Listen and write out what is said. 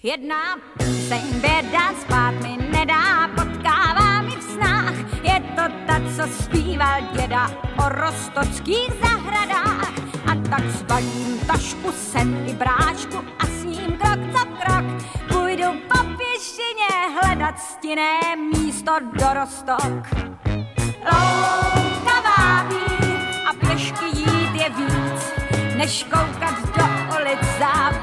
Jedna píseň běda spát mi nedá, potkává mi v snách. Je to ta, co zpíval děda o roztockých zahradách. A tak zbalím tašku, sen i brášku a s ním krok za krok půjdu po pěšině hledat stinné místo do Roztok. Louka vábí a pěšky jít je víc, než koukat do ulic závěr.